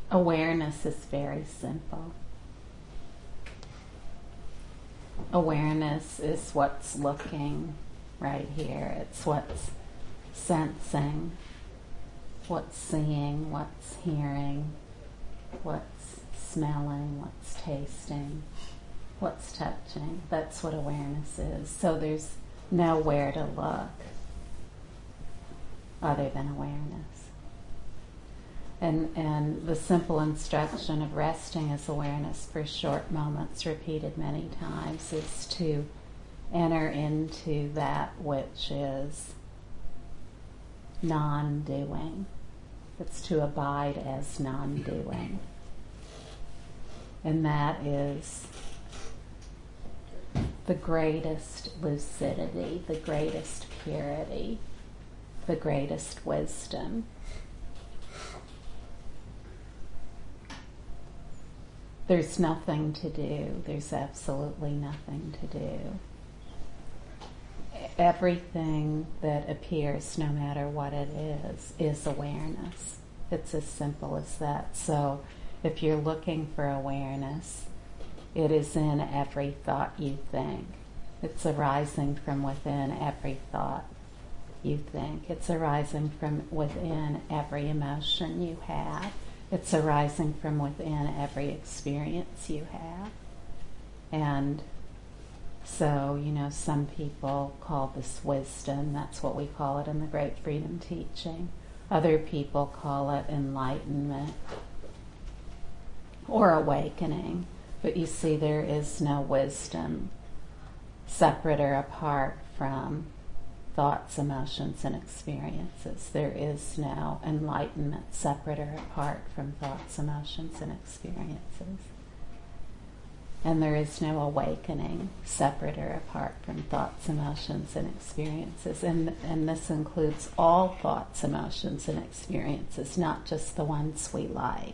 Awareness is very simple. Awareness is what's looking right here. It's what's sensing, what's seeing, what's hearing, what's smelling, what's tasting, what's touching. That's what awareness is. So there's nowhere to look other than awareness. And the simple instruction of resting as awareness for short moments, repeated many times, is to enter into that which is non-doing. It's to abide as non-doing. And that is the greatest lucidity, the greatest purity, the greatest wisdom. There's nothing to do. There's absolutely nothing to do. Everything that appears, no matter what it is awareness. It's as simple as that. So if you're looking for awareness, it is in every thought you think. It's arising from within every thought you think. It's arising from within every emotion you have. It's arising from within every experience you have. And so, some people call this wisdom. That's what we call it in the Great Freedom Teaching. Other people call it enlightenment or awakening. But you see, there is no wisdom separate or apart from thoughts, emotions, and experiences. There is no enlightenment separate or apart from thoughts, emotions, and experiences. And there is no awakening separate or apart from thoughts, emotions, and experiences. And this includes all thoughts, emotions, and experiences, not just the ones we like.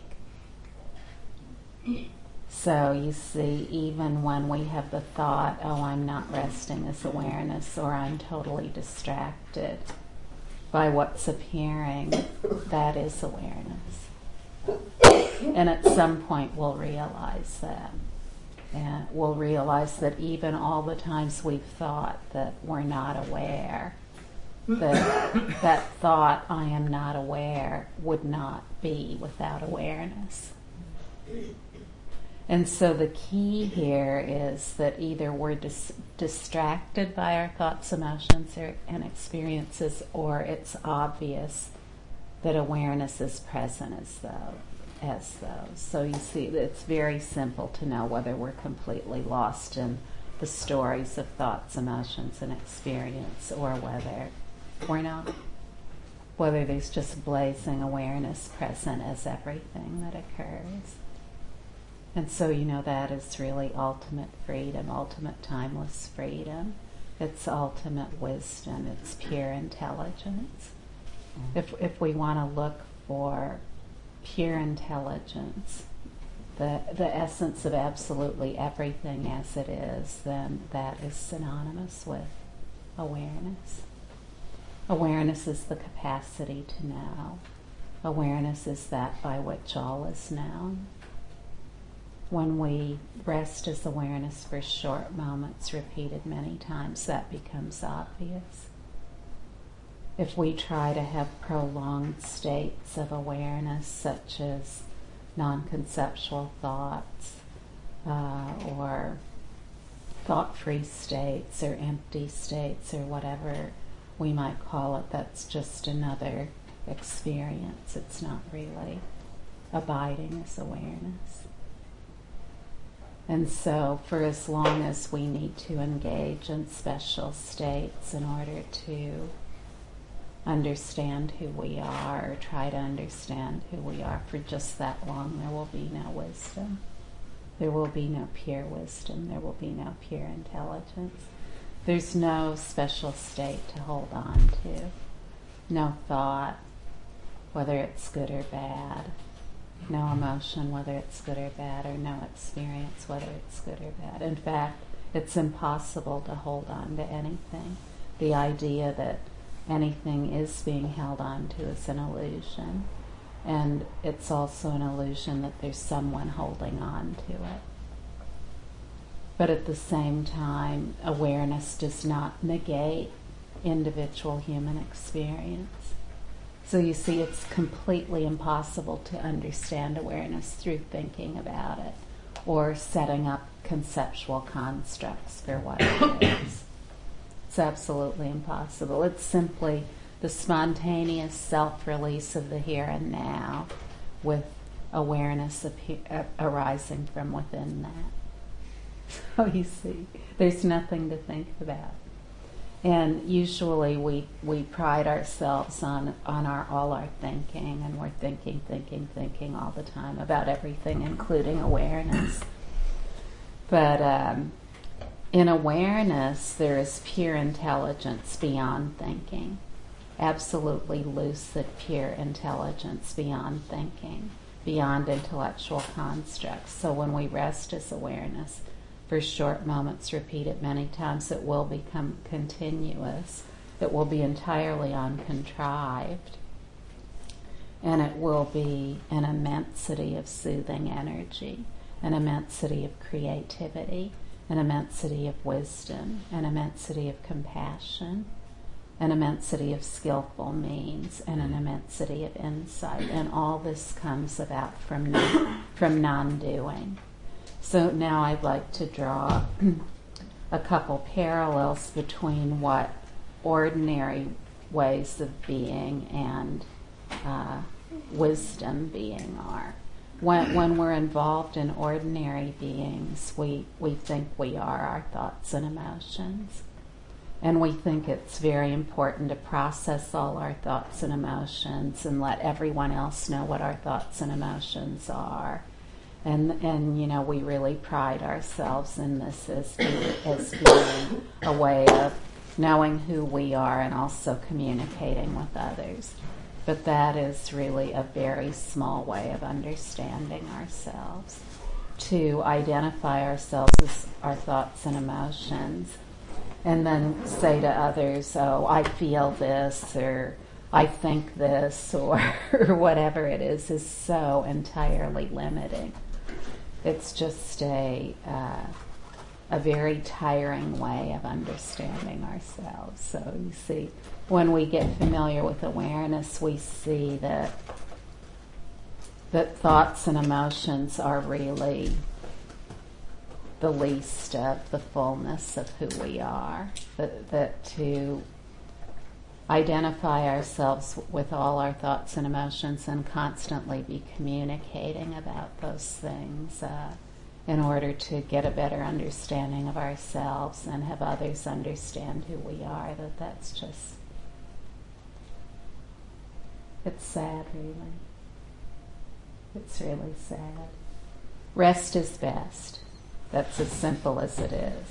So you see, even when we have the thought, oh, I'm not resting as awareness, or I'm totally distracted by what's appearing, that is awareness. And at some point we'll realize that. And we'll realize that even all the times we've thought that we're not aware, that thought, I am not aware, would not be without awareness. And so the key here is that either we're distracted by our thoughts, emotions, and experiences, or it's obvious that awareness is present as those. So you see, it's very simple to know whether we're completely lost in the stories of thoughts, emotions, and experience, or whether we're not. Whether there's just blazing awareness present as everything that occurs. And so, that is really ultimate freedom, ultimate timeless freedom. It's ultimate wisdom. It's pure intelligence. If we want to look for pure intelligence, the essence of absolutely everything as it is, then that is synonymous with awareness. Awareness is the capacity to know. Awareness is that by which all is known. When we rest as awareness for short moments, repeated many times, that becomes obvious. If we try to have prolonged states of awareness, such as non-conceptual thoughts, or thought-free states, or empty states, or whatever we might call it, that's just another experience. It's not really abiding as awareness. And so for as long as we need to engage in special states in order to understand who we are, or try to understand who we are for just that long, there will be no wisdom. There will be no pure wisdom. There will be no pure intelligence. There's no special state to hold on to. No thought, whether it's good or bad. No emotion, whether it's good or bad, or no experience, whether it's good or bad. In fact, it's impossible to hold on to anything. The idea that anything is being held on to is an illusion. And it's also an illusion that there's someone holding on to it. But at the same time, awareness does not negate individual human experience. So you see, it's completely impossible to understand awareness through thinking about it or setting up conceptual constructs for what it is. It's absolutely impossible. It's simply the spontaneous self-release of the here and now with awareness arising from within that. So you see, there's nothing to think about. And usually we pride ourselves on all our thinking, and we're thinking all the time about everything, including awareness. But in awareness, there is pure intelligence beyond thinking. Absolutely lucid, pure intelligence beyond thinking, beyond intellectual constructs. So when we rest as awareness, for short moments, repeated many times, it will become continuous. It will be entirely uncontrived. And it will be an immensity of soothing energy, an immensity of creativity, an immensity of wisdom, an immensity of compassion, an immensity of skillful means, and an immensity of insight. And all this comes about from non-doing. So now I'd like to draw a couple parallels between what ordinary ways of being and wisdom being are. When we're involved in ordinary beings, we think we are our thoughts and emotions. And we think it's very important to process all our thoughts and emotions and let everyone else know what our thoughts and emotions are. And you know, we really pride ourselves in this as being a way of knowing who we are and also communicating with others. But that is really a very small way of understanding ourselves. To identify ourselves as our thoughts and emotions, and then say to others, oh, I feel this, or I think this, or whatever it is so entirely limiting. It's just a very tiring way of understanding ourselves. So you see, when we get familiar with awareness, we see that thoughts and emotions are really the least of the fullness of who we are. That to identify ourselves with all our thoughts and emotions and constantly be communicating about those things in order to get a better understanding of ourselves and have others understand who we are, that's just, it's sad, really. It's really sad. Rest is best. That's as simple as it is.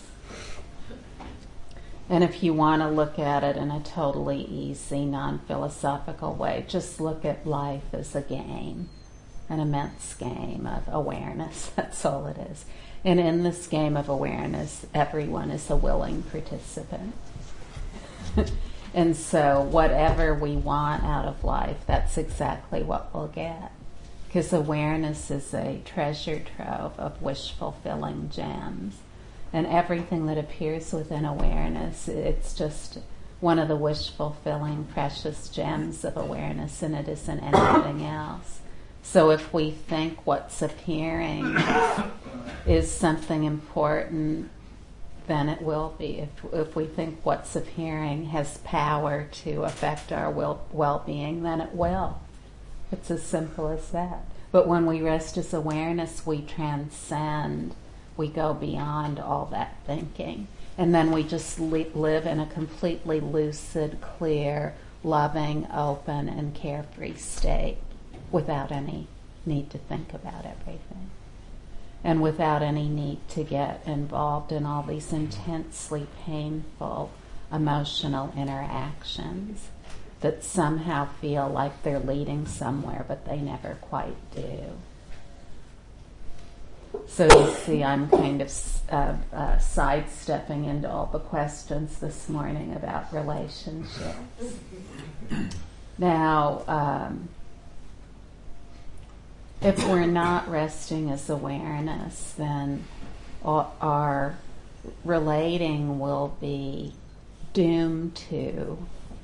And if you want to look at it in a totally easy, non-philosophical way, just look at life as a game, an immense game of awareness. That's all it is. And in this game of awareness, everyone is a willing participant. And so whatever we want out of life, that's exactly what we'll get. Because awareness is a treasure trove of wish-fulfilling gems. And everything that appears within awareness, it's just one of the wish-fulfilling precious gems of awareness, and it isn't anything else. So if we think what's appearing is something important, then it will be. If we think what's appearing has power to affect our well-being, then it will. It's as simple as that. But when we rest as awareness, we transcend. We go beyond all that thinking. And then we just live in a completely lucid, clear, loving, open, and carefree state without any need to think about everything. And without any need to get involved in all these intensely painful emotional interactions that somehow feel like they're leading somewhere, but they never quite do. So you see, I'm kind of sidestepping into all the questions this morning about relationships. Now, if we're not resting as awareness, then our relating will be doomed to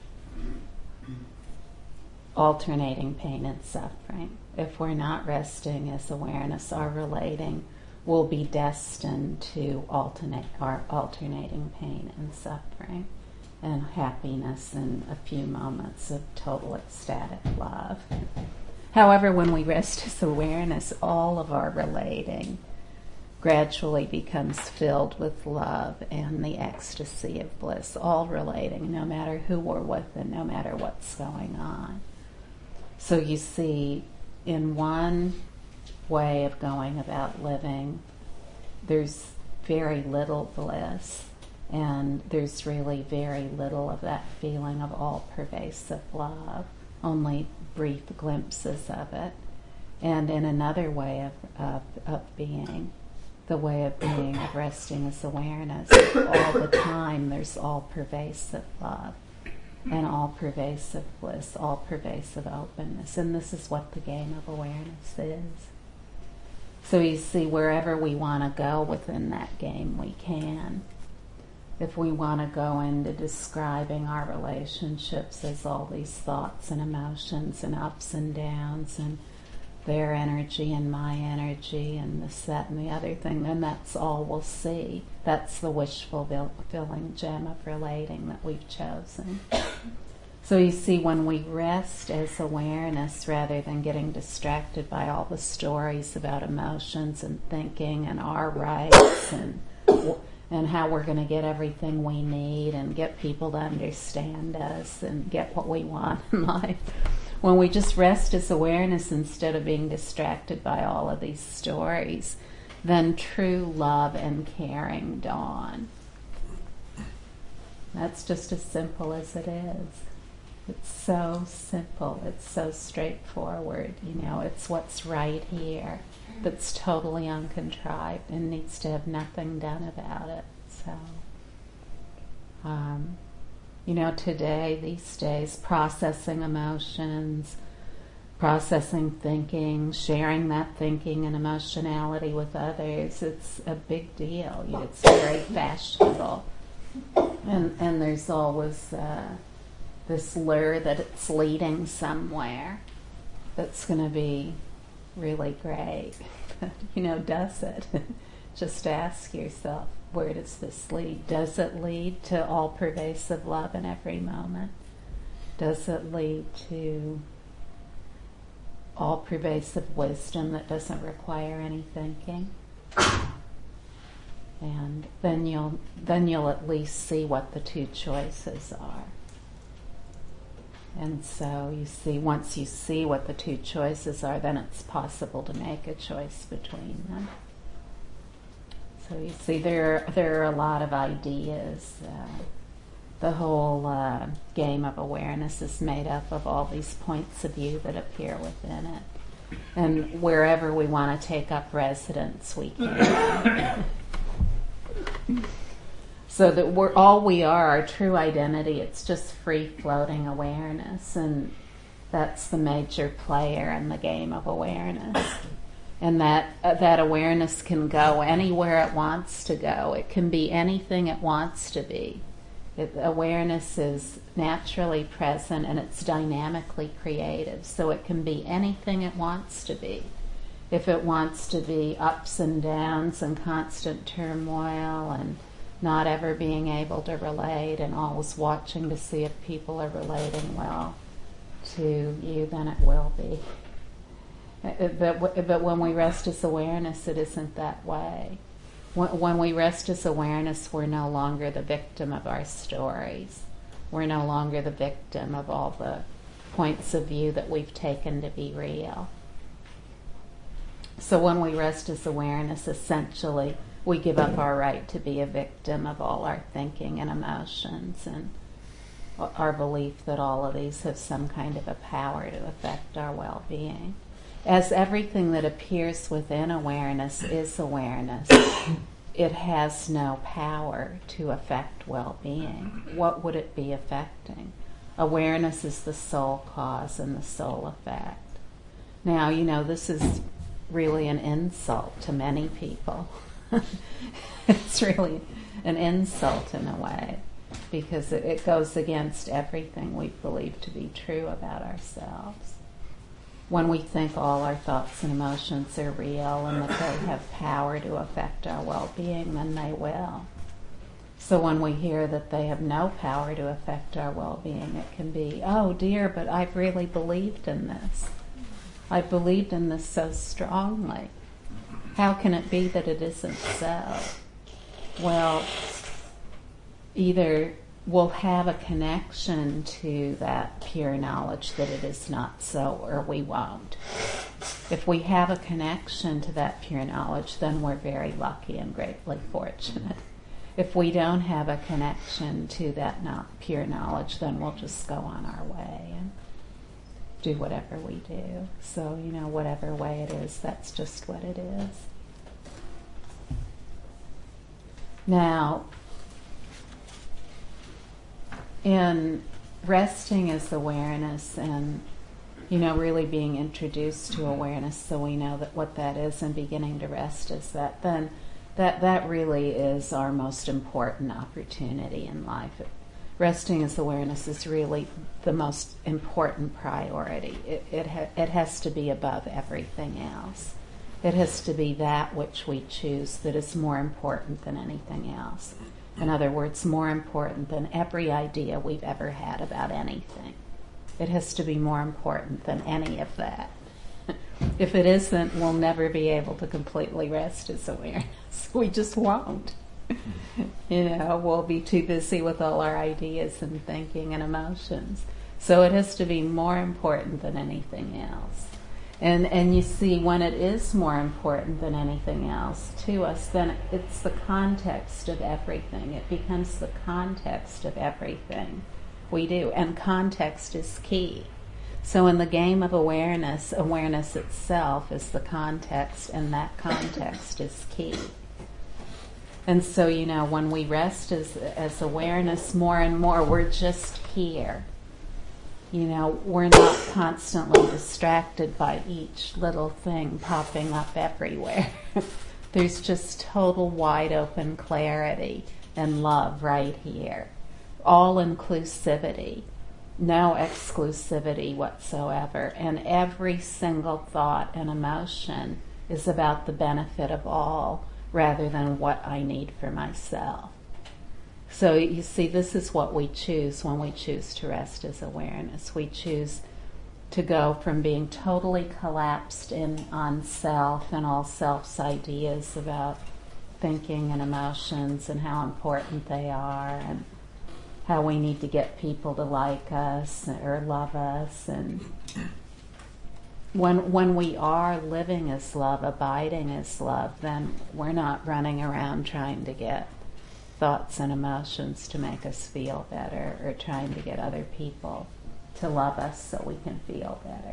alternating pain and suffering. If we're not resting as awareness, our relating will be destined to alternating pain and suffering and happiness in a few moments of total ecstatic love. However, when we rest as awareness, all of our relating gradually becomes filled with love and the ecstasy of bliss, all relating, no matter who we're with and no matter what's going on. So you see, in one way of going about living, there's very little bliss, and there's really very little of that feeling of all-pervasive love, only brief glimpses of it. And in another way of being, the way of being, of resting as awareness, all the time there's all-pervasive love and all-pervasive bliss, all-pervasive openness. And this is what the game of awareness is. So you see, wherever we want to go within that game, we can. If we want to go into describing our relationships as all these thoughts and emotions and ups and downs and their energy and my energy and this, that, and the other thing, then that's all we'll see. That's the wishful fulfilling gem of relating that we've chosen. So you see, when we rest as awareness rather than getting distracted by all the stories about emotions and thinking and our rights and how we're going to get everything we need and get people to understand us and get what we want in life. When we just rest as awareness instead of being distracted by all of these stories, then true love and caring dawn. That's just as simple as it is. It's so simple. It's so straightforward. You know, it's what's right here that's totally uncontrived and needs to have nothing done about it. So, you know, today, these days, processing emotions, processing thinking, sharing that thinking and emotionality with others, it's a big deal. It's very fashionable. And there's always this lure that it's leading somewhere that's going to be really great. But, you know, does it? Just ask yourself, where does this lead? Does it lead to all-pervasive love in every moment? Does it lead to all-pervasive wisdom that doesn't require any thinking? And then you'll at least see what the two choices are. And so you see, once you see what the two choices are, then it's possible to make a choice between them. So you see, there are a lot of ideas. The whole game of awareness is made up of all these points of view that appear within it. And wherever we want to take up residence, we can. So that we are, our true identity, it's just free-floating awareness, and that's the major player in the game of awareness. And that awareness can go anywhere it wants to go. It can be anything it wants to be. Awareness is naturally present and it's dynamically creative, so it can be anything it wants to be. If it wants to be ups and downs and constant turmoil and not ever being able to relate and always watching to see if people are relating well to you, then it will be. But when we rest as awareness, it isn't that way. When we rest as awareness, we're no longer the victim of our stories. We're no longer the victim of all the points of view that we've taken to be real. So when we rest as awareness, essentially, we give up our right to be a victim of all our thinking and emotions and our belief that all of these have some kind of a power to affect our well-being. As everything that appears within awareness is awareness, it has no power to affect well-being. What would it be affecting? Awareness is the sole cause and the sole effect. Now, this is really an insult to many people. It's really an insult in a way, because it goes against everything we believe to be true about ourselves. When we think all our thoughts and emotions are real and that they have power to affect our well-being, then they will. So when we hear that they have no power to affect our well-being, it can be, oh dear, but I've really believed in this. I believed in this so strongly. How can it be that it isn't so? Well, either we'll have a connection to that pure knowledge that it is not so, or we won't. If we have a connection to that pure knowledge, then we're very lucky and greatly fortunate. If we don't have a connection to that pure knowledge, then we'll just go on our way and do whatever we do. So, whatever way it is, that's just what it is. Now, in resting as awareness and, really being introduced to awareness so we know that what that is and beginning to rest is that, then that really is our most important opportunity in life. Resting as awareness is really the most important priority. It has to be above everything else. It has to be that which we choose that is more important than anything else. In other words, more important than every idea we've ever had about anything. It has to be more important than any of that. If it isn't, we'll never be able to completely rest as awareness. We just won't. We'll be too busy with all our ideas and thinking and emotions. So it has to be more important than anything else. And you see, when it is more important than anything else to us, then it's the context of everything. It becomes the context of everything we do. And context is key. So in the game of awareness, awareness itself is the context, and that context is key. And so, when we rest as awareness more and more, we're just here. We're not constantly distracted by each little thing popping up everywhere. There's just total wide open clarity and love right here. All inclusivity, no exclusivity whatsoever. And every single thought and emotion is about the benefit of all rather than what I need for myself. So you see, this is what we choose when we choose to rest as awareness. We choose to go from being totally collapsed in on self and all self's ideas about thinking and emotions and how important they are and how we need to get people to like us or love us. And when we are living as love, abiding as love, then we're not running around trying to get thoughts and emotions to make us feel better or trying to get other people to love us so we can feel better.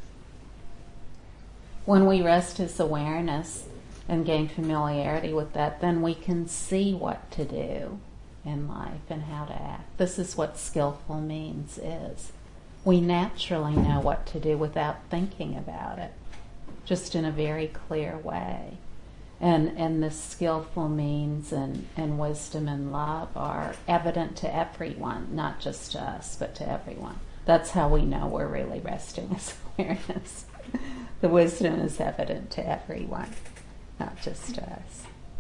When we rest as awareness and gain familiarity with that, then we can see what to do in life and how to act. This is what skillful means is. We naturally know what to do without thinking about it, just in a very clear way. And this skillful means and wisdom and love are evident to everyone, not just to us, but to everyone. That's how we know we're really resting as awareness. The wisdom is evident to everyone, not just to us.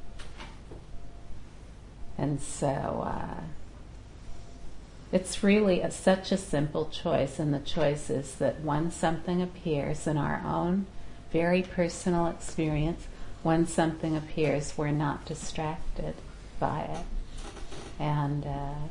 And so it's really such a simple choice, and the choice is that when something appears in our own very personal experience, when something appears, we're not distracted by it. And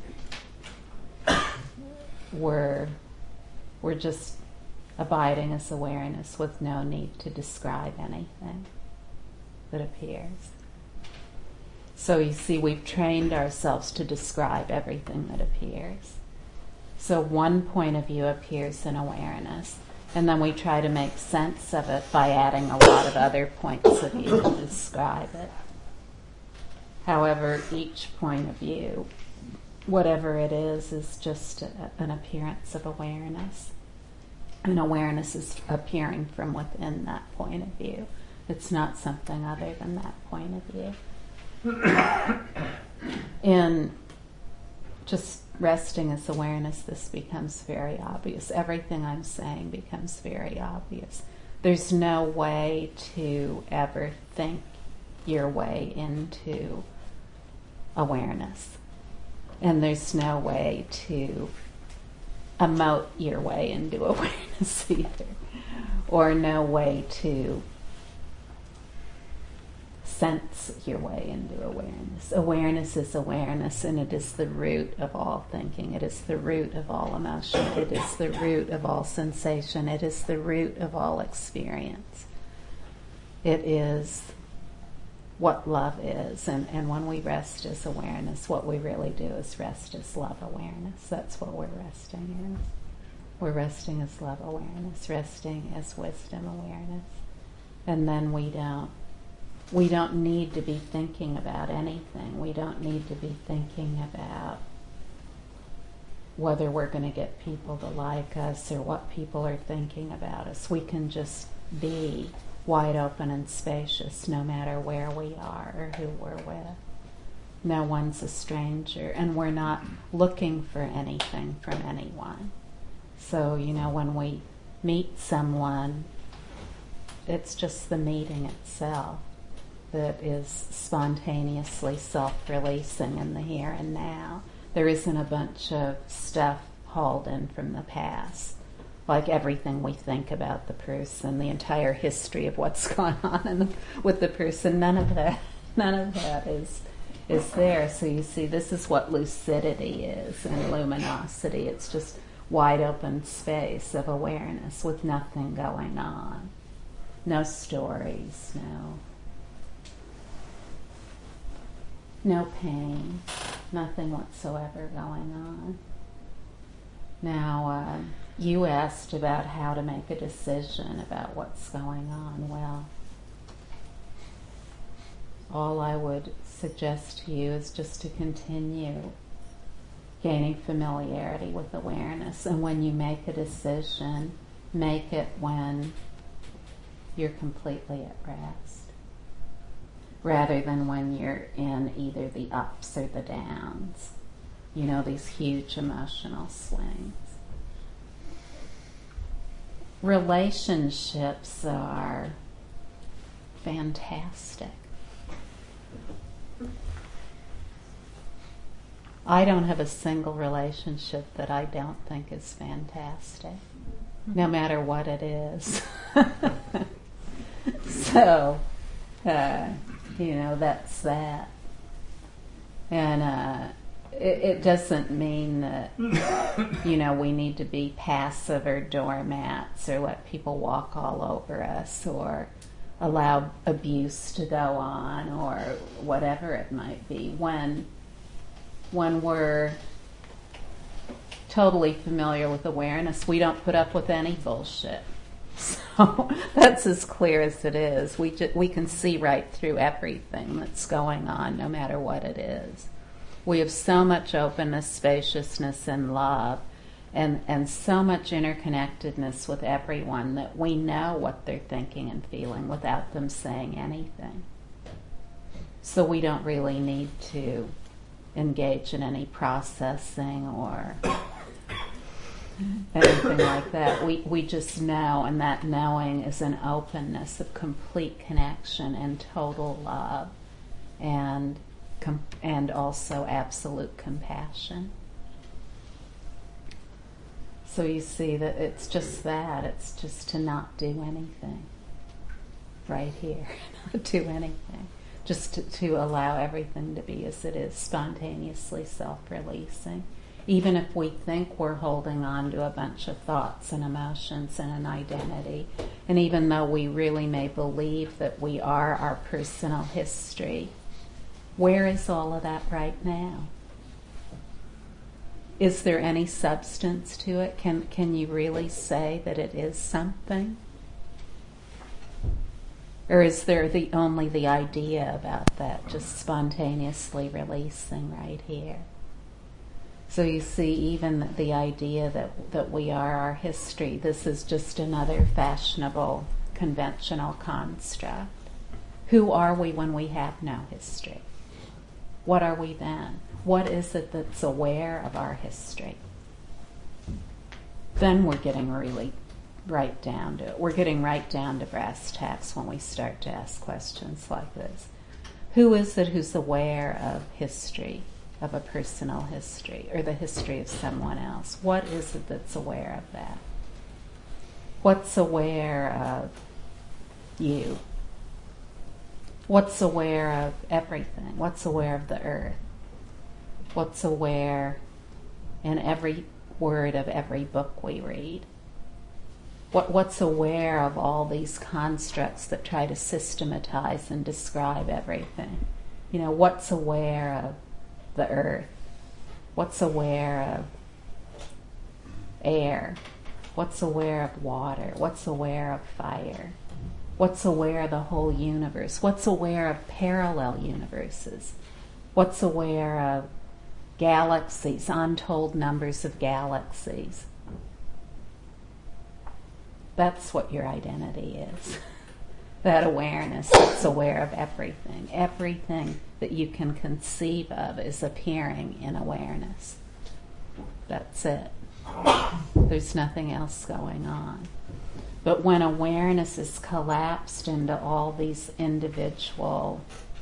we're just abiding as awareness with no need to describe anything that appears. So you see, we've trained ourselves to describe everything that appears. So one point of view appears in awareness, and then we try to make sense of it by adding a lot of other points of view to describe it. However, each point of view, whatever it is just an appearance of awareness. And awareness is appearing from within that point of view. It's not something other than that point of view. In just resting as awareness, this becomes very obvious. Everything I'm saying becomes very obvious. There's no way to ever think your way into awareness. And there's no way to emote your way into awareness either. Or no way to sense your way into awareness. Awareness is awareness, and it is the root of all thinking. It is the root of all emotion. It is the root of all sensation. It is the root of all experience. It is what love is. And when we rest as awareness, what we really do is rest as love awareness. That's what we're resting in. We're resting as love awareness, resting as wisdom awareness. And then we don't need to be thinking about anything. We don't need to be thinking about whether we're going to get people to like us or what people are thinking about us. We can just be wide open and spacious no matter where we are or who we're with. No one's a stranger, and we're not looking for anything from anyone. So, when we meet someone, it's just the meeting itself that is spontaneously self-releasing in the here and now. There isn't a bunch of stuff hauled in from the past, like everything we think about the person, the entire history of what's gone on with the person. None of that is there. So you see, this is what lucidity is and luminosity. It's just wide open space of awareness with nothing going on. No stories, no pain, nothing whatsoever going on. Now, you asked about how to make a decision about what's going on. Well, all I would suggest to you is just to continue gaining familiarity with awareness. And when you make a decision, make it when you're completely at rest, rather than when you're in either the ups or the downs, these huge emotional swings. Relationships are fantastic. I don't have a single relationship that I don't think is fantastic, no matter what it is. So, that's that. And it doesn't mean that, we need to be passive or doormats or let people walk all over us or allow abuse to go on or whatever it might be. When we're totally familiar with awareness, we don't put up with any bullshit. So that's as clear as it is. We can see right through everything that's going on, no matter what it is. We have so much openness, spaciousness, and love, and so much interconnectedness with everyone that we know what they're thinking and feeling without them saying anything. So we don't really need to engage in any processing or anything like that. We just know, and that knowing is an openness of complete connection and total love, and also absolute compassion. So you see that it's just that. It's just to not do anything right here, not do anything. Just to allow everything to be as it is, spontaneously self-releasing. Even if we think we're holding on to a bunch of thoughts and emotions and an identity, and even though we really may believe that we are our personal history, where is all of that right now? Is there any substance to it? Can you really say that it is something? Or is there only the idea about that, just spontaneously releasing right here? So you see, even the idea that we are our history, this is just another fashionable, conventional construct. Who are we when we have no history? What are we then? What is it that's aware of our history? Then we're getting really right down to it. We're getting right down to brass tacks when we start to ask questions like this. Who is it who's aware of history, of a personal history, or the history of someone else? What is it that's aware of that? What's aware of you? What's aware of everything? What's aware of the earth? What's aware in every word of every book we read? What's aware of all these constructs that try to systematize and describe everything? You know, what's aware of the earth? What's aware of air? What's aware of water? What's aware of fire? What's aware of the whole universe? What's aware of parallel universes? What's aware of galaxies, untold numbers of galaxies? That's what your identity is. That awareness that's aware of everything. Everything that you can conceive of is appearing in awareness. That's it. There's nothing else going on. But when awareness is collapsed into all these individual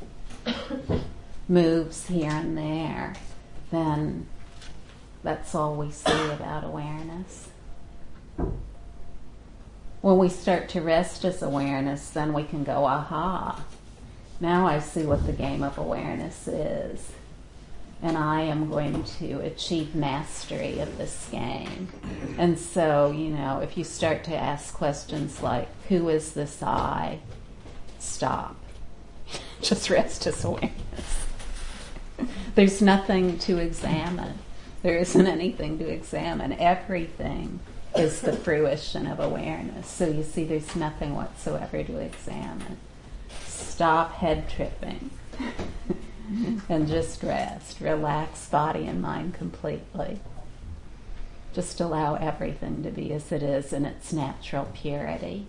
moves here and there, then that's all we see about awareness. When we start to rest as awareness, then we can go, aha, now I see what the game of awareness is. And I am going to achieve mastery of this game. And so, you know, if you start to ask questions like, who is this I? Stop. Just rest as awareness. There's nothing to examine. There isn't anything to examine. Everything is the fruition of awareness. So you see, there's nothing whatsoever to examine. Stop head tripping. And just rest. Relax body and mind completely. Just allow everything to be as it is in its natural purity.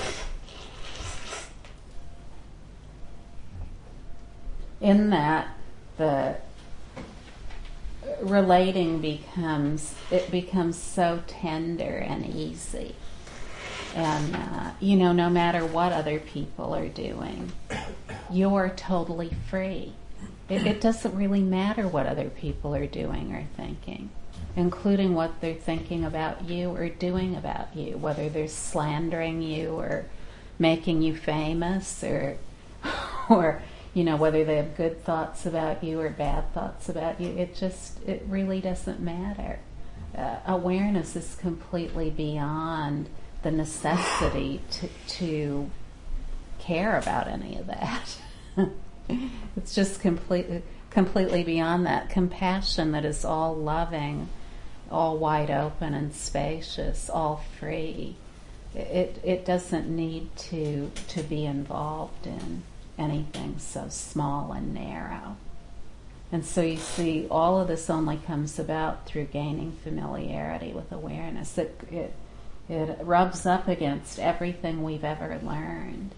In that, the relating becomes so tender and easy. And, no matter what other people are doing, you're totally free. It doesn't really matter what other people are doing or thinking, including what they're thinking about you or doing about you, whether they're slandering you or making you famous or whether they have good thoughts about you or bad thoughts about you. It really doesn't matter. Awareness is completely beyond the necessity to care about any of that. It's just completely beyond that. Compassion that is all loving, all wide open and spacious, all free. It doesn't need to be involved in anything so small and narrow. And so you see, all of this only comes about through gaining familiarity with awareness. It rubs up against everything we've ever learned.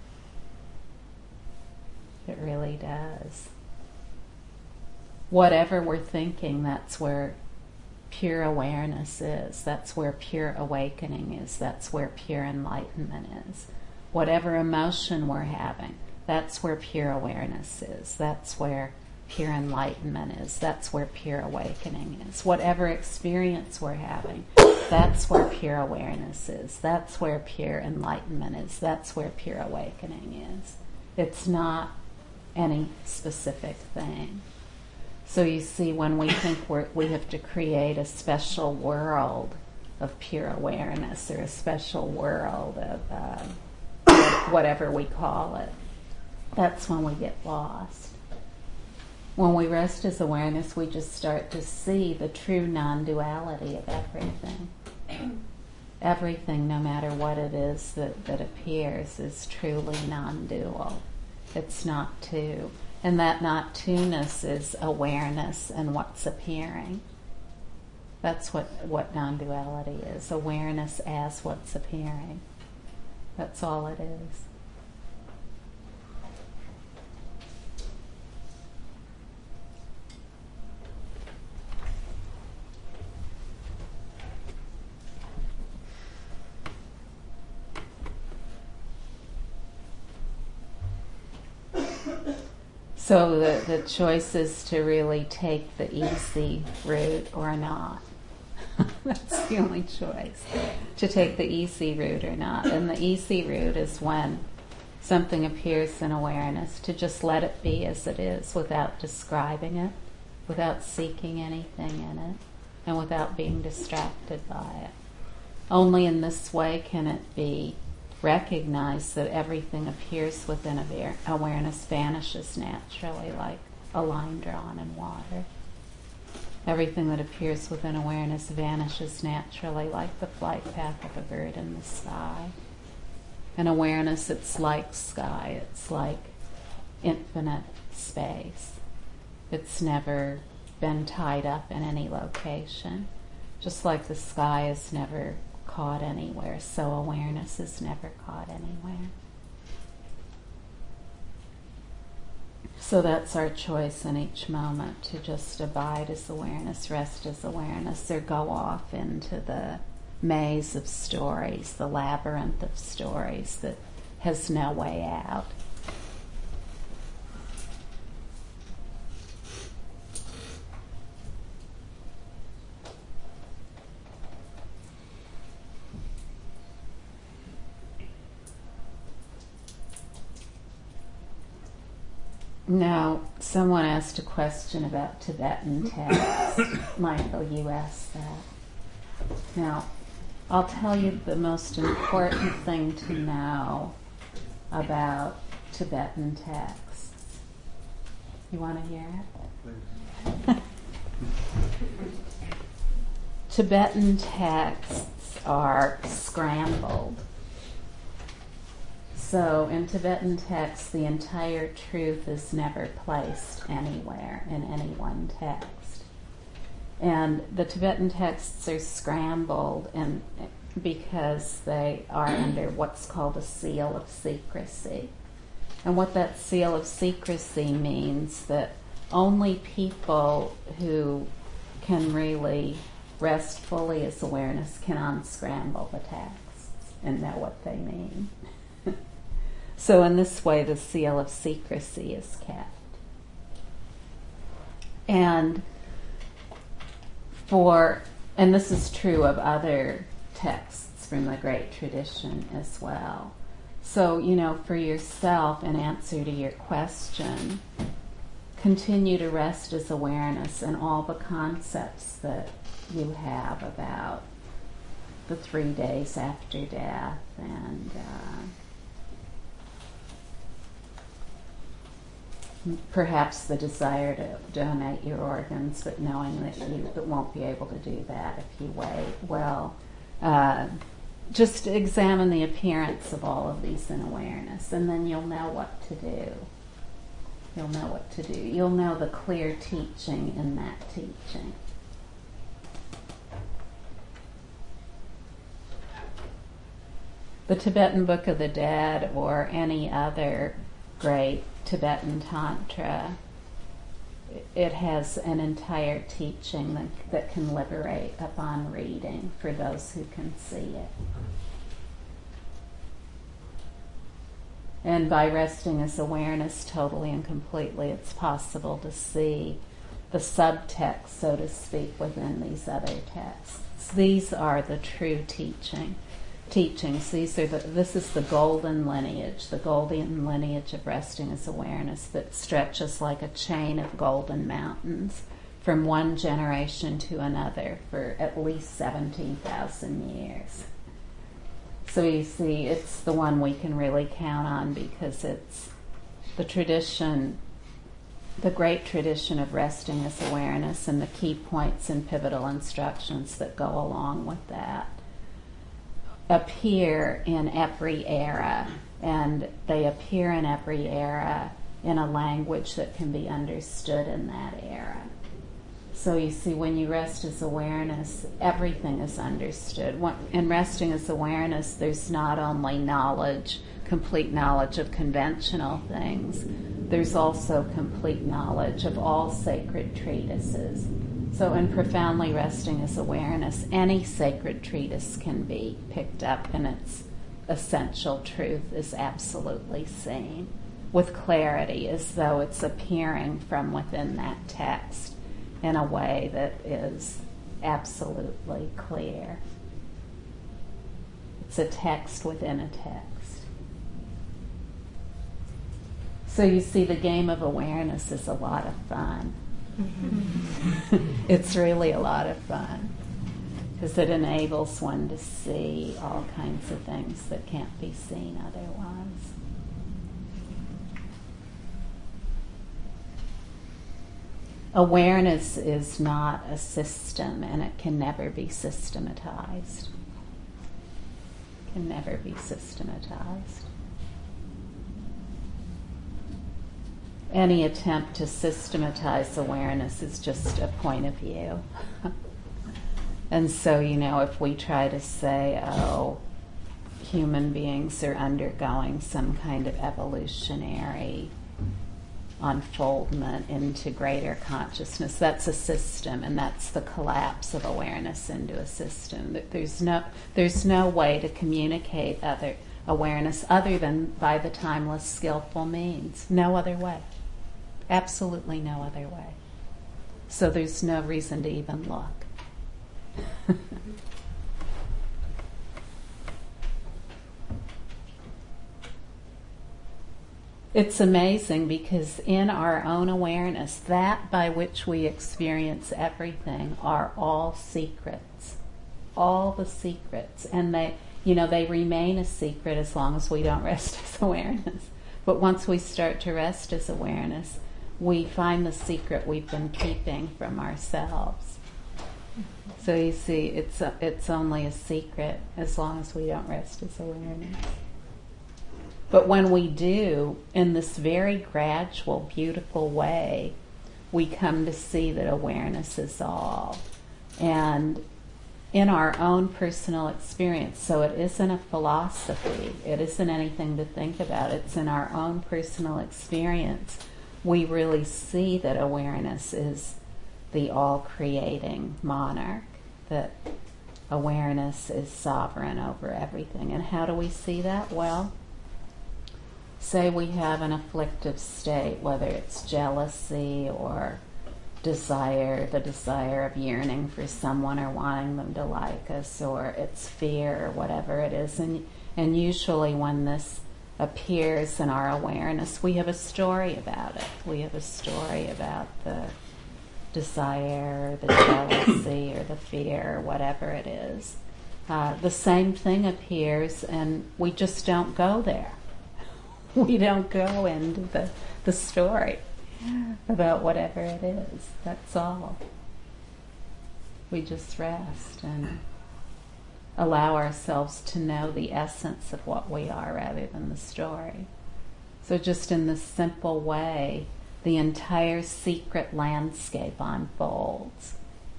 It really does. Whatever we're thinking, that's where pure awareness is. That's where pure awakening is. That's where pure enlightenment is. Whatever emotion we're having, that's where pure awareness is. That's where pure enlightenment is. That's where pure awakening is. Whatever experience we're having, that's where pure awareness is. That's where pure enlightenment is. That's where pure awakening is. It's not any specific thing. So you see, when we think we have to create a special world of pure awareness or a special world of whatever we call it, that's when we get lost. When we rest as awareness, we just start to see the true non-duality of everything. Everything, no matter what it is that appears, is truly non-dual. It's not two. And that not two-ness is awareness and what's appearing. That's what non-duality is. Awareness as what's appearing. That's all it is. So the choice is to really take the easy route or not. That's the only choice. To take the easy route or not. And the easy route is when something appears in awareness, to just let it be as it is without describing it, without seeking anything in it, and without being distracted by it. Only in this way can it be recognized that everything appears within awareness vanishes naturally, like a line drawn in water. Everything that appears within awareness vanishes naturally, like the flight path of a bird in the sky. In awareness, it's like sky. It's like infinite space. It's never been tied up in any location. Just like the sky is never caught anywhere, so awareness is never caught anywhere. So that's our choice in each moment, to just abide as awareness, rest as awareness, or go off into the maze of stories, the labyrinth of stories that has no way out. Now, someone asked a question about Tibetan texts. Michael, you asked that. Now, I'll tell you the most important thing to know about Tibetan texts. You want to hear it? Tibetan texts are scrambled. So in Tibetan texts, the entire truth is never placed anywhere in any one text. And the Tibetan texts are scrambled because they are under what's called a seal of secrecy. And what that seal of secrecy means that only people who can really rest fully as awareness can unscramble the texts and know what they mean. So in this way, the seal of secrecy is kept. And this is true of other texts from the great tradition as well. So, for yourself, in answer to your question, continue to rest as awareness in all the concepts that you have about the 3 days after death and perhaps the desire to donate your organs, but knowing that you won't be able to do that if you wait. Well, just examine the appearance of all of these in awareness, and then you'll know what to do. You'll know what to do. You'll know the clear teaching in that teaching. The Tibetan Book of the Dead, or any other great Tibetan Tantra, it has an entire teaching that can liberate upon reading for those who can see it. And by resting as awareness totally and completely, it's possible to see the subtext, so to speak, within these other texts. These are the true teachings. This is the golden lineage of resting as awareness that stretches like a chain of golden mountains from one generation to another for at least 17,000 years. So you see, it's the one we can really count on because it's the tradition, the great tradition of resting as awareness, and the key points and pivotal instructions that go along with that appear in every era, and they appear in every era in a language that can be understood in that era. So you see, when you rest as awareness, everything is understood. In resting as awareness, there's not only knowledge, complete knowledge of conventional things, there's also complete knowledge of all sacred treatises. So in profoundly resting as awareness, any sacred treatise can be picked up and its essential truth is absolutely seen with clarity, as though it's appearing from within that text in a way that is absolutely clear. It's a text within a text. So you see, the game of awareness is a lot of fun. It's really a lot of fun because it enables one to see all kinds of things that can't be seen otherwise. Awareness is not a system, and it can never be systematized. It can never be systematized. Any attempt to systematize awareness is just a point of view. And so, if we try to say, human beings are undergoing some kind of evolutionary unfoldment into greater consciousness, that's a system, and that's the collapse of awareness into a system. There's no way to communicate other awareness other than by the timeless, skillful means. No other way. Absolutely no other way. So there's no reason to even look. It's amazing because in our own awareness, that by which we experience everything are all secrets. All the secrets. And they remain a secret as long as we don't rest as awareness. But once we start to rest as awareness, we find the secret we've been keeping from ourselves. So you see, it's only a secret as long as we don't rest as awareness. But when we do, in this very gradual, beautiful way, we come to see that awareness is all. And in our own personal experience, so it isn't a philosophy, it isn't anything to think about, it's in our own personal experience, we really see that awareness is the all-creating monarch, that awareness is sovereign over everything. And how do we see that? Well, say we have an afflictive state, whether it's jealousy or desire, the desire of yearning for someone or wanting them to like us, or it's fear or whatever it is. And usually when this appears in our awareness, we have a story about it. We have a story about the desire, the jealousy, or the fear, or whatever it is. The same thing appears, and we just don't go there. We don't go into the story about whatever it is. That's all. We just rest and allow ourselves to know the essence of what we are rather than the story. So just in this simple way, the entire secret landscape unfolds.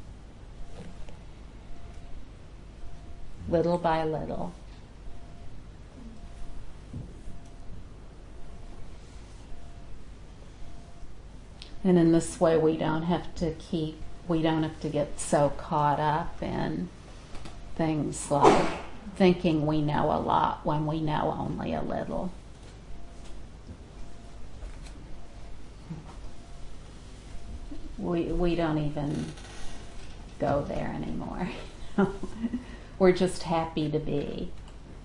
Little by little. And in this way, we don't have to get so caught up in things like thinking we know a lot when we know only a little. We don't even go there anymore. We're just happy to be.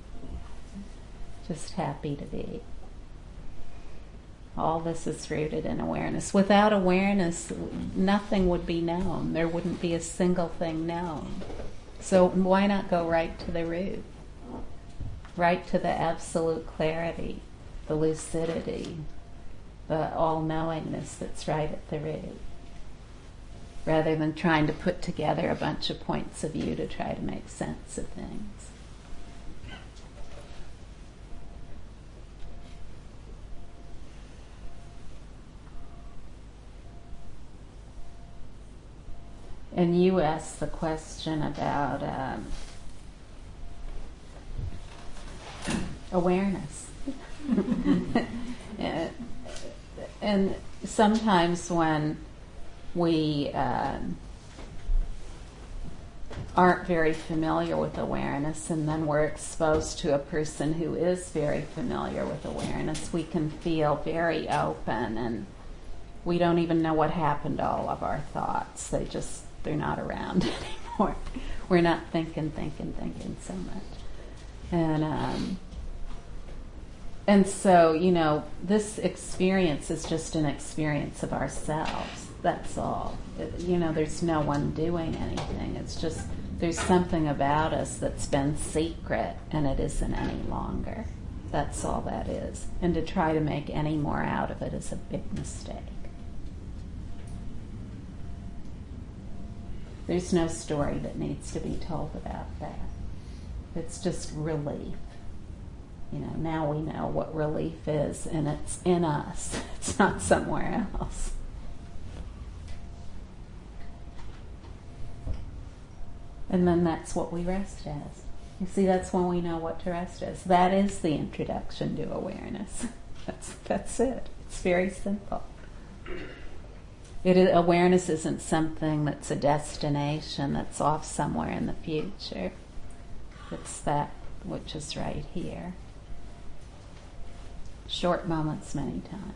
Just happy to be. All this is rooted in awareness. Without awareness, nothing would be known. There wouldn't be a single thing known. So why not go right to the root? Right to the absolute clarity, the lucidity, the all-knowingness that's right at the root. Rather than trying to put together a bunch of points of view to try to make sense of things. And you asked the question about awareness. And sometimes when we aren't very familiar with awareness, and then we're exposed to a person who is very familiar with awareness, we can feel very open, and we don't even know what happened to all of our thoughts. They're not around anymore. We're not thinking so much. And so, this experience is just an experience of ourselves. That's all. There's no one doing anything. It's just there's something about us that's been secret and it isn't any longer. That's all that is. And to try to make any more out of it is a big mistake. There's no story that needs to be told about that. It's just relief. Now we know what relief is, and it's in us. It's not somewhere else. And then that's what we rest as. You see, that's when we know what to rest as. That is the introduction to awareness. That's it. It's very simple. Awareness isn't something that's a destination that's off somewhere in the future. It's that which is right here. Short moments many times.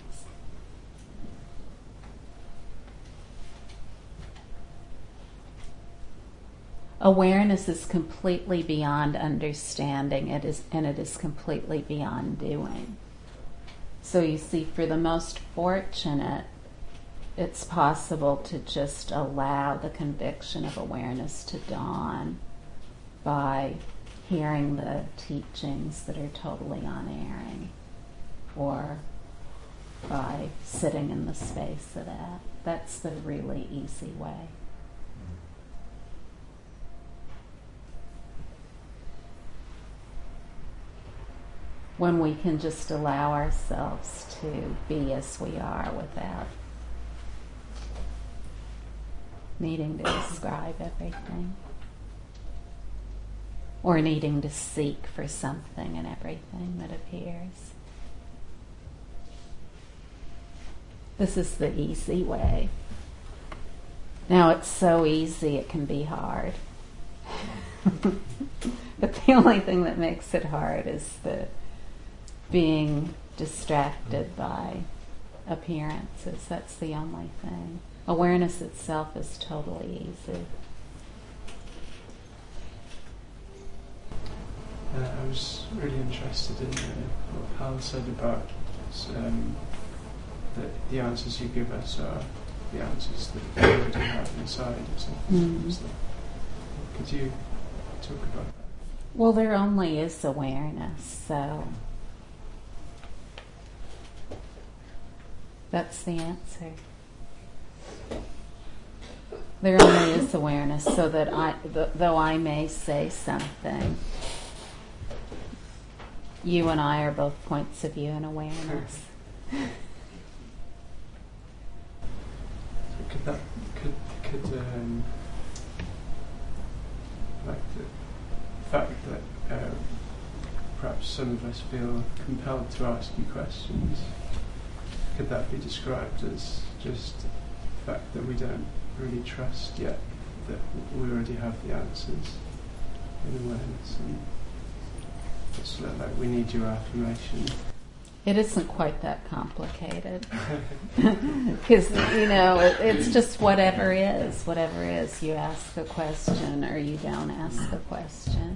Awareness is completely beyond understanding. It is completely beyond doing. So you see, for the most fortunate, it's possible to just allow the conviction of awareness to dawn by hearing the teachings that are totally unerring, or by sitting in the space of that. That's the really easy way. When we can just allow ourselves to be as we are without needing to describe everything, or needing to seek for something in everything that appears. This is the easy way. Now, it's so easy it can be hard. But the only thing that makes it hard is the being distracted by appearances. That's the only thing. Awareness itself is totally easy. I was really interested in what Hal said about the answers you give us are the answers that we already have inside or something. Mm-hmm. Could you talk about that? Well, there only is awareness, so that's the answer. There only is awareness, so that though I may say something, you and I are both points of view in awareness. Could like the fact that perhaps some of us feel compelled to ask you questions, could that be described as just the fact that we don't really trust yet that we already have the answers in awareness, and it's like we need your affirmation? It isn't quite that complicated. Because, it's just whatever is. You ask a question or you don't ask a question.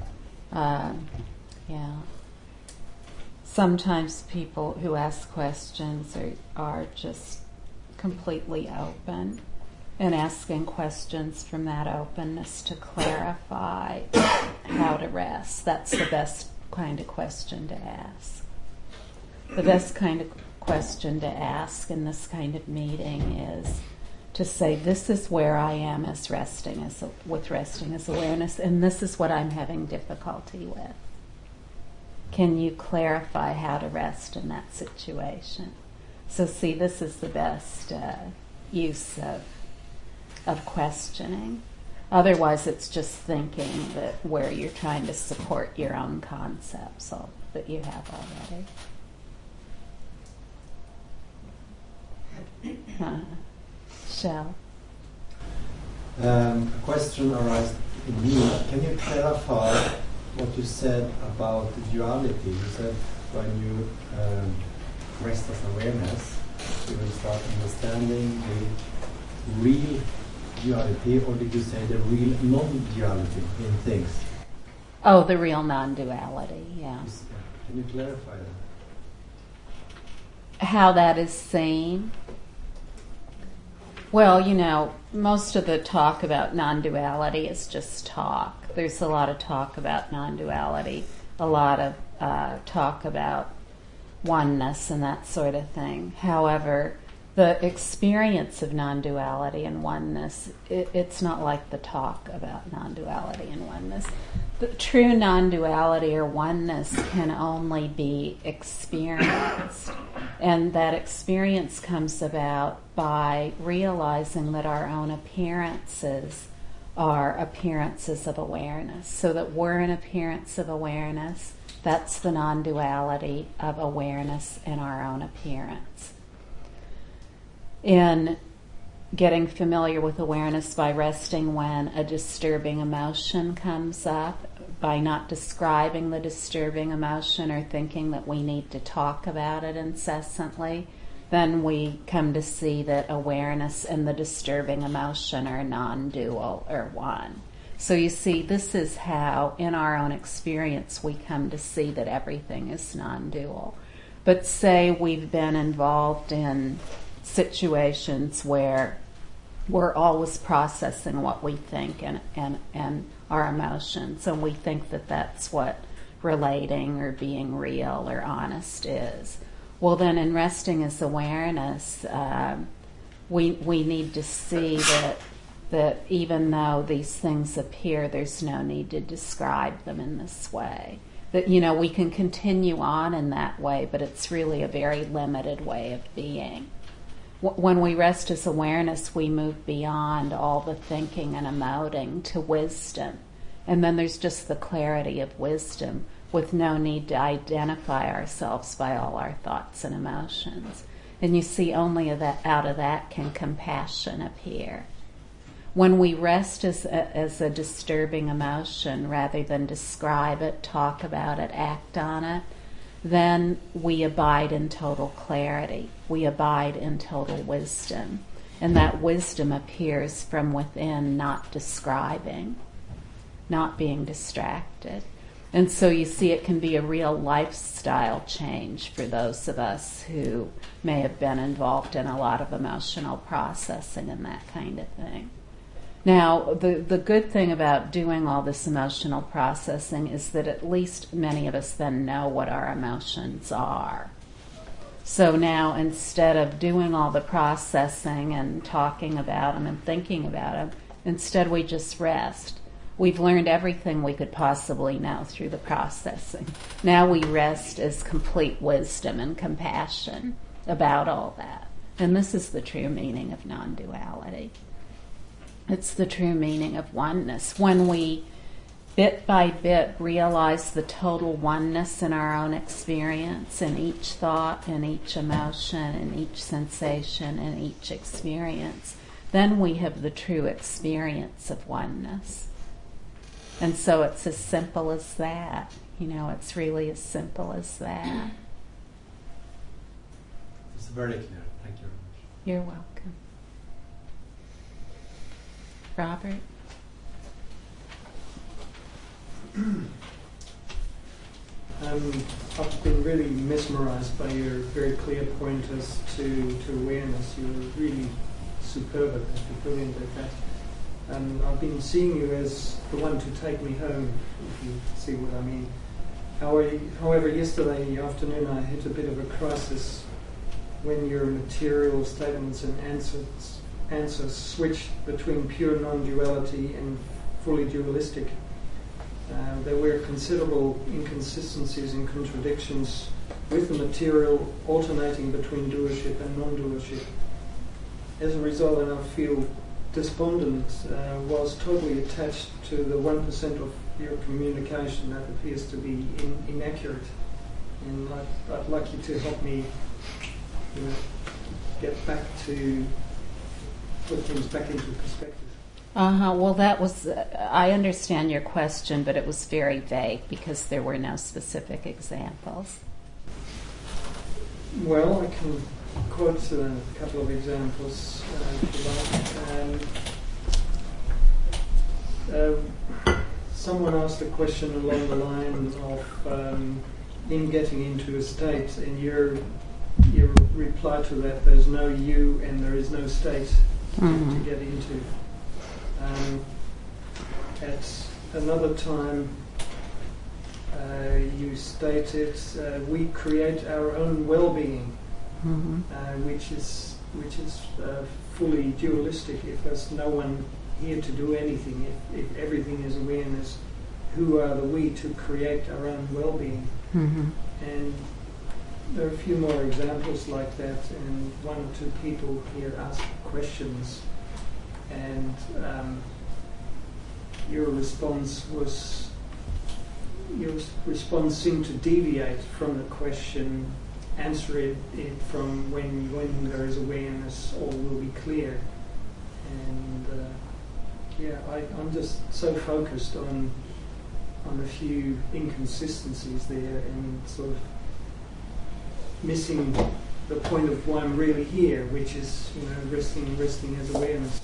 Sometimes people who ask questions are just completely open, and asking questions from that openness to clarify how to rest. That's the best kind of question to ask. The best kind of question to ask in this kind of meeting is to say, this is where I am with resting as awareness, and this is what I'm having difficulty with. Can you clarify how to rest in that situation? So see, this is the best use of of questioning. Otherwise, it's just thinking that where you're trying to support your own concepts that you have already. Shell? A question arises in me. Can you clarify what you said about the duality? You said when you rest as awareness, you will start understanding the real duality, or did you say the real non-duality in things? Oh, the real non-duality, yeah. Can you clarify that? How that is seen? Well, most of the talk about non-duality is just talk. There's a lot of talk about non-duality, a lot of talk about oneness and that sort of thing. However, the experience of non-duality and oneness, it's not like the talk about non-duality and oneness. The true non-duality or oneness can only be experienced. And that experience comes about by realizing that our own appearances are appearances of awareness. So that we're an appearance of awareness. That's the non-duality of awareness and our own appearance. In getting familiar with awareness by resting when a disturbing emotion comes up, by not describing the disturbing emotion or thinking that we need to talk about it incessantly, then we come to see that awareness and the disturbing emotion are non-dual or one. So you see, this is how, in our own experience, we come to see that everything is non-dual. But say we've been involved in situations where we're always processing what we think and our emotions, and we think that that's what relating or being real or honest is. Well, then in resting as awareness, we need to see that even though these things appear, there's no need to describe them in this way. That, we can continue on in that way, but it's really a very limited way of being. When we rest as awareness, we move beyond all the thinking and emoting to wisdom. And then there's just the clarity of wisdom with no need to identify ourselves by all our thoughts and emotions. And you see, only out of that can compassion appear. When we rest as a disturbing emotion, rather than describe it, talk about it, act on it, then we abide in total clarity. We abide in total wisdom. And that wisdom appears from within, not describing, not being distracted. And so you see, it can be a real lifestyle change for those of us who may have been involved in a lot of emotional processing and that kind of thing. Now, the good thing about doing all this emotional processing is that at least many of us then know what our emotions are. So now, instead of doing all the processing and talking about them and thinking about them, instead we just rest. We've learned everything we could possibly know through the processing. Now we rest as complete wisdom and compassion about all that. And this is the true meaning of non-duality. It's the true meaning of oneness. When we, bit by bit, realize the total oneness in our own experience, in each thought, in each emotion, in each sensation, in each experience, then we have the true experience of oneness. And so it's as simple as that. It's really as simple as that. It's very clear. Thank you very much. You're welcome. Robert? I've been really mesmerized by your very clear point as to awareness. You're really superb at that, brilliant at that. And I've been seeing you as the one to take me home, if you see what I mean. However, yesterday afternoon I hit a bit of a crisis when your material statements and answers switched between pure non-duality and fully dualistic. There were considerable inconsistencies and contradictions with the material alternating between doership and non-doership. As a result, and I feel despondent was totally attached to the 1% of your communication that appears to be inaccurate. And I'd like you to help me get back to put things back into perspective. Well, that was, I understand your question, but it was very vague because there were no specific examples. Well, I can quote a couple of examples if you like. Someone asked a question along the line of in getting into a state, and your reply to that, there's no you and there is no state to get into. At another time, you stated we create our own well-being, which is fully dualistic. If there's no one here to do anything, if everything is awareness, who are the we to create our own well-being? And there are a few more examples like that, and one or two people here asked questions, and your response seemed to deviate from the question, answer it from when there is awareness, all will be clear. And I'm just so focused on a few inconsistencies there, and sort of missing the point of why I'm really here, which is resting as awareness.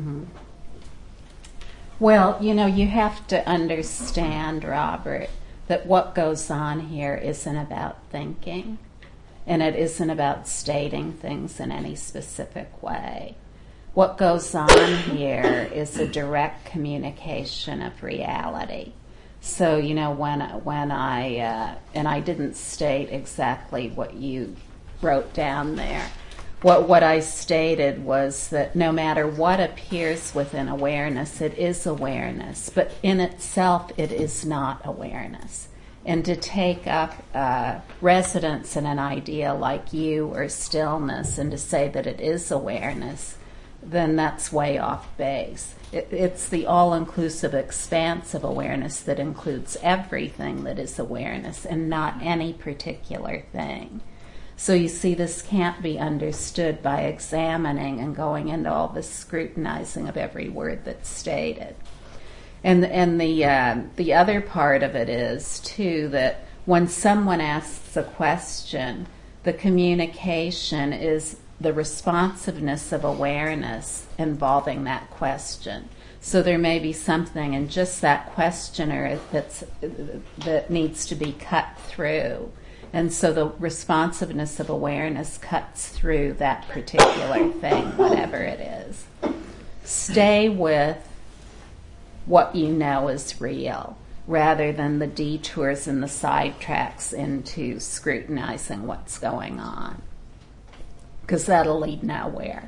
Well, you have to understand, Robert, that what goes on here isn't about thinking, and it isn't about stating things in any specific way. What goes on here is a direct communication of reality. So, when I and I didn't state exactly what you wrote down there. What I stated was that no matter what appears within awareness, it is awareness, but in itself it is not awareness. And to take up residence in an idea like you or stillness and to say that it is awareness, then that's way off base. It's the all-inclusive expanse of awareness that includes everything that is awareness and not any particular thing. So you see, this can't be understood by examining and going into all this scrutinizing of every word that's stated. And the other part of it is, too, that when someone asks a question, the communication is the responsiveness of awareness involving that question. So there may be something in just that questioner that needs to be cut through. And so the responsiveness of awareness cuts through that particular thing, whatever it is. Stay with what you know is real, rather than the detours and the sidetracks into scrutinizing what's going on, because that'll lead nowhere.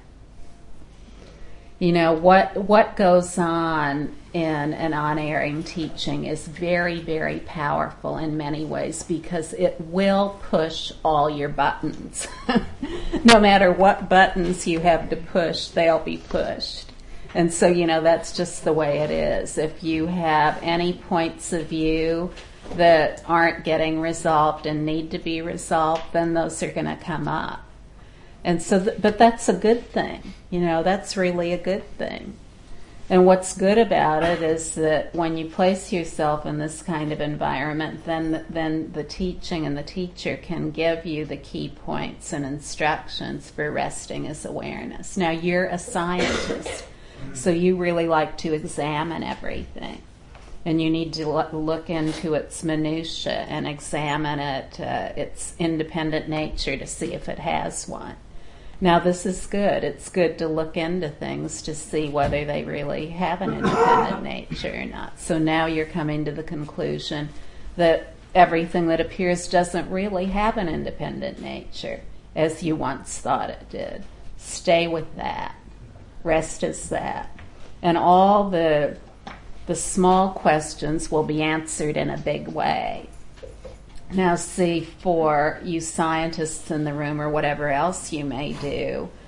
What goes on in an unerring teaching is very, very powerful in many ways, because it will push all your buttons. No matter what buttons you have to push, they'll be pushed. And so, that's just the way it is. If you have any points of view that aren't getting resolved and need to be resolved, then those are going to come up. And so, but that's a good thing. That's really a good thing. And what's good about it is that when you place yourself in this kind of environment, then the teaching and the teacher can give you the key points and instructions for resting as awareness. Now, you're a scientist, so you really like to examine everything. And you need to look into its minutiae and examine its independent nature to see if it has one. Now, this is good. It's good to look into things to see whether they really have an independent nature or not. So now you're coming to the conclusion that everything that appears doesn't really have an independent nature, as you once thought it did. Stay with that. Rest as that. And all the small questions will be answered in a big way. Now, see, for you scientists in the room or whatever else you may do,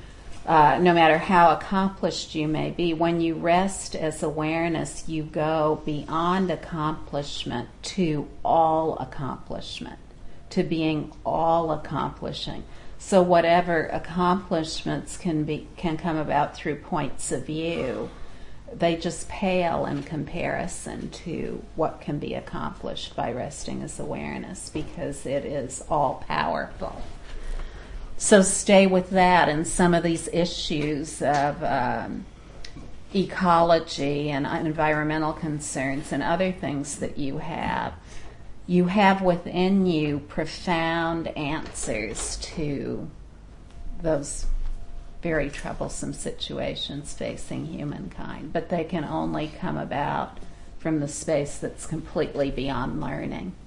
no matter how accomplished you may be, when you rest as awareness, you go beyond accomplishment to all accomplishment, to being all accomplishing. So whatever accomplishments can come about through points of view, they just pale in comparison to what can be accomplished by resting as awareness, because it is all powerful. So stay with that, and some of these issues of ecology and environmental concerns and other things that you have within you profound answers to those very troublesome situations facing humankind, but they can only come about from the space that's completely beyond learning.